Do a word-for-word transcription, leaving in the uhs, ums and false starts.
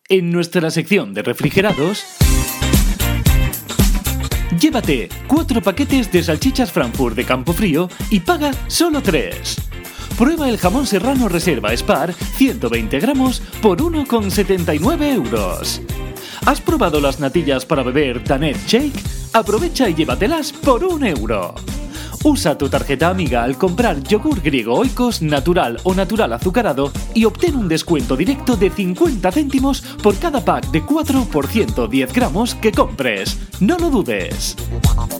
En nuestra sección de refrigerados, llévate cuatro paquetes de salchichas Frankfurt de Campofrío y paga solo tres. Prueba el jamón serrano Reserva Spar ciento veinte gramos por uno con setenta y nueve euros. ¿Has probado las natillas para beber Danet Shake? Aprovecha y llévatelas por un euro. Usa tu tarjeta amiga al comprar yogur griego Oikos natural o natural azucarado y obtén un descuento directo de cincuenta céntimos por cada pack de cuatro por ciento diez gramos que compres. No lo dudes.